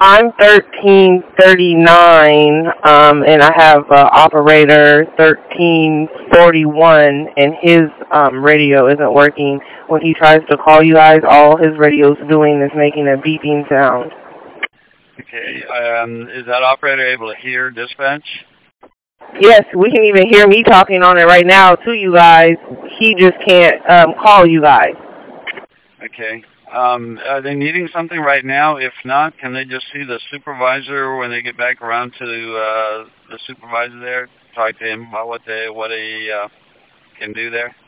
I'm 1339, and I have operator 1341, and his radio isn't working. When he tries to call you guys, all his radio's doing is making a beeping sound. Okay, is that operator able to hear dispatch? Yes, we can even hear me talking on it right now to you guys. He just can't call you guys. Okay. Are they needing something right now? If not, can they just see the supervisor when they get back around to the supervisor there? Talk to him about what he can do there?